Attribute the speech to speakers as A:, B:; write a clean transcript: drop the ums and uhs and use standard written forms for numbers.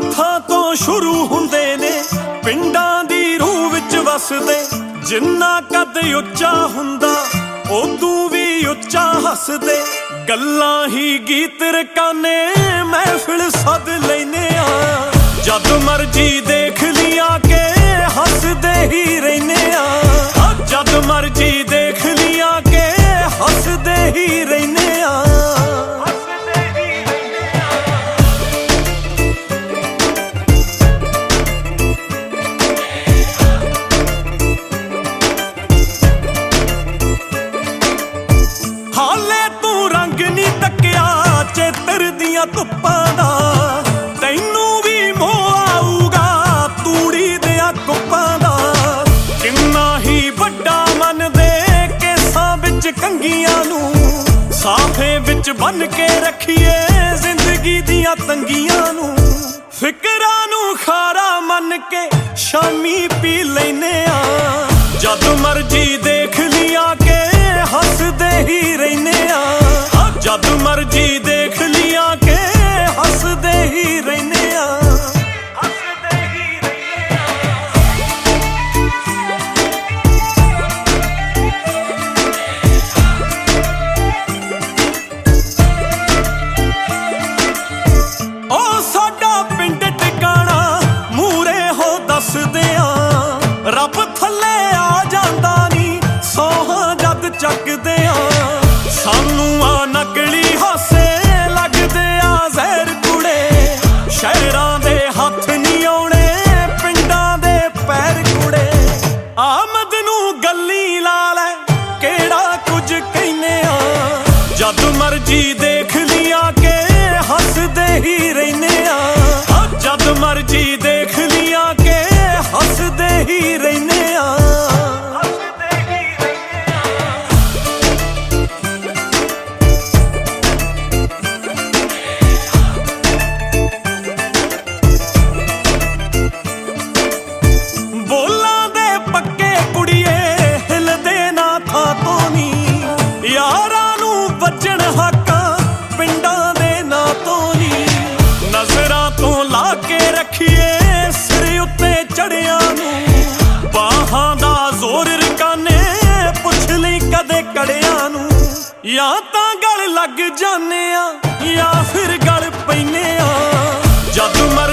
A: ਹੱਥਾਂ ਤੋਂ ਸ਼ੁਰੂ ਹੁੰਦੇ ਨੇ ਪਿੰਡਾਂ ਦੀ ਰੂਹ ਵਿੱਚ ਵਸਦੇ। ਜਿੰਨਾ ਕੱਦ ਉੱਚਾ ਹੁੰਦਾ ਉਦੋਂ ਵੀ ਉੱਚਾ ਹੱਸਦੇ। ਗੱਲਾਂ ਹੀ ਗੀਤ ਰਕਾਨੇ ਮਹਿਫਿਲ ਸੱਦ ਲੈਨੇ ਆ। ਜਦ ਮਰਜੀ ਦੇਖ ਲਿਆ ਕੇ ਹੱਸਦੇ ਹੀ ਰਹਿਨੇ ਆ। ਜਦ ਮਰਜੀ ਦੇਖ ਲਿਆ ਕੇ ਹੱਸਦੇ ਹੀ ਰਹਿਨੇ ਆ। ਹਾਲੇ ਤੂੰ ਰੰਗ ਨੀ ਤੱਕਿਆ ਚੇਤਰ ਦੀਆਂ ਧੁੱਪਾਂ ਦਾ। ਤੈਨੂੰ ਵੀ ਮੋਹ ਆਊਗਾ ਤੂੜੀ ਦਿਆਂ ਕੁੱਪਾਂ ਦਾ। ਕਿੰਨਾ ਹੀ ਵੱਡਾ ਮਨ ਦੇ ਕੇਸਾਂ ਵਿੱਚ ਕੰਗੀਆਂ ਨੂੰ। ਸਾਫੇ ਵਿੱਚ ਬੰਨ ਕੇ ਰੱਖੀਏ ਜ਼ਿੰਦਗੀ ਦੀਆਂ ਤੰਗੀਆਂ ਨੂੰ। ਫਿਕਰਾਂ ਨੂੰ ਖਾਰਾ ਮੰਨ ਕੇ ਸ਼ਾਮੀ ਪੀ ਲੈਨੇ ਆ। ਜਦ ਮਰਜੀ ਦੇਖ ਲਿਆ ਕੇ ਹੱਸਦੇ ਹੀ ਰਹਿਨੇ ਆ। ਜਦ ਮਰਜੀ ਦੇਖ ਲਿਆ ਕੇ ਹੱਸਦੇ ਹੀ ਰਹਿਨੇ ਆ। ਉਹ ਸਾਡਾ ਪਿੰਡ ਟਿਕਾਣਾ ਮੂਰੇ ਹੋ ਦੱਸਦੇ ਆ। ਰੱਬ ਥੱਲੇ ਆ ਜਾਂਦਾ ਨੀ ਸੌਹਾਂ ਜਦ ਚੱਕਦੇ ਆ। ਸਾਨੂੰ ਆ ਨਕਲੀ ਹਾਸੇ ਲੱਗਦੇ ਆ ਜ਼ਹਿਰ ਕੁੜੇ। ਸ਼ਹਿਰਾਂ ਦੇ ਹੱਥ ਨੀ ਆਉਣੇ ਪਿੰਡਾਂ ਦੇ ਪੈਰ ਕੁੜੇ। ਆਮਦ ਨੂੰ ਗੱਲੀ ਲਾ ਲੈ ਕਿਹੜਾ ਕੁਝ ਕਹਿੰਨੇ ਆ। ਜਦ ਮਰਜੀ ਦੇਖ ਲਿਆ ਕੇ ਹੱਸਦੇ ਹੀ ਰਹਿਨੇ ਆ। ਜਦ ਮਰਜੀ ਦੇਖ ਲਿਆ ਕੇ ਹੱਸਦੇ ਹੀ ਰਹਿਨੇ ਆ। ਬੋਲਾਂ ਦੇ ਪੱਕੇ ਕੁੜੀਏ ਹਿਲਦੇ ਨਾ ਥਾਂ ਤੋਂ ਨੀ। ਯਾਰਾਂ ਨੂੰ ਵੱਜਣ ਹਾਕਾਂ ਪਿੰਡਾਂ ਦੇ ਨਾਂ ਤੋਂ ਨੀ। ਨਜ਼ਰਾਂ ਤੋਂ ਲਾ ਕੇ ਰੱਖੀਏ ਸਿਰ ਉੱਤੇ ਚੜਿਆਂ ਨੂੰ। ਬਾਹਾਂ ਦਾ ਜ਼ੋਰ ਰਕਾਨੇ ਪੁੱਛ ਲਈ ਕਦੇ ਕੜਿਆਂ ਨੂੰ। ਜਾਂ ਤਾਂ ਗਲ ਲੱਗ ਜਾਨੇ ਆ ਜਾਂ ਫਿਰ ਗਲ ਪੈਨੇ ਆ। ਜਦ ਮਰ